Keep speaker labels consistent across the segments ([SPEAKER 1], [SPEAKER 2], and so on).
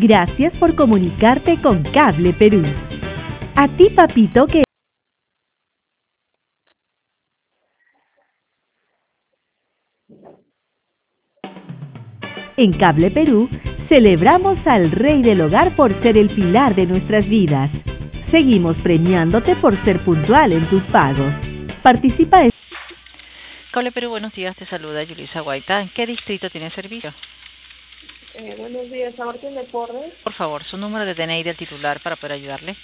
[SPEAKER 1] Gracias por comunicarte con Cable Perú. A ti, papito, que... En Cable Perú, celebramos al Rey del Hogar por ser el pilar de nuestras vidas. Seguimos premiándote por ser puntual en tus pagos. Participa en...
[SPEAKER 2] Cable Perú, buenos días, te saluda Yulisa Guaita. ¿En qué distrito tiene servicio?
[SPEAKER 3] Buenos días, Martín de Porres.
[SPEAKER 2] Por favor, su número de DNI del titular para poder ayudarle.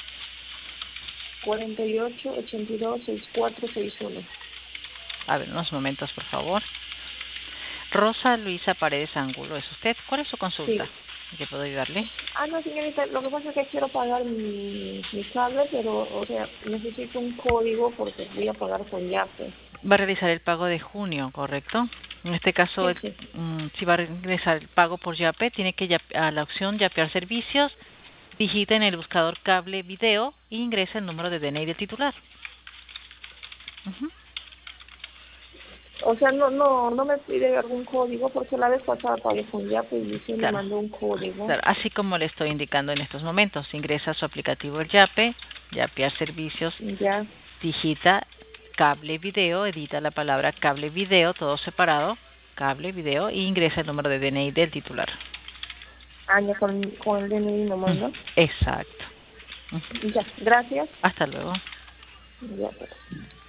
[SPEAKER 3] 48826461.
[SPEAKER 2] A ver, unos momentos, por favor. Rosa Luisa Paredes Ángulo, ¿es usted? ¿Cuál es su consulta?
[SPEAKER 3] Sí.
[SPEAKER 2] ¿En qué puedo ayudarle?
[SPEAKER 3] No, señorita, lo que pasa es que quiero pagar mi cable, pero, o sea, necesito un código porque voy a pagar con Yape.
[SPEAKER 2] Va a realizar el pago de junio, ¿correcto? En este caso,
[SPEAKER 3] Sí.
[SPEAKER 2] si va a realizar el pago por Yape, tiene que a la opción Yapear servicios, digita en el buscador cable video e ingresa el número de DNI del titular.
[SPEAKER 3] O sea, no me pide algún código porque la vez pasada pagué con Yape y sí me mandó un código.
[SPEAKER 2] Claro, así como le estoy indicando en estos momentos, ingresa a su aplicativo el Yape, Yapear servicios,
[SPEAKER 3] Ya.
[SPEAKER 2] digita cable video, edita la palabra cable video, todo separado, cable video, e ingresa el número de DNI del titular.
[SPEAKER 3] Ya con el DNI nomás, ¿no?
[SPEAKER 2] Exacto.
[SPEAKER 3] Ya, gracias.
[SPEAKER 2] Hasta luego.
[SPEAKER 3] Ya, pues.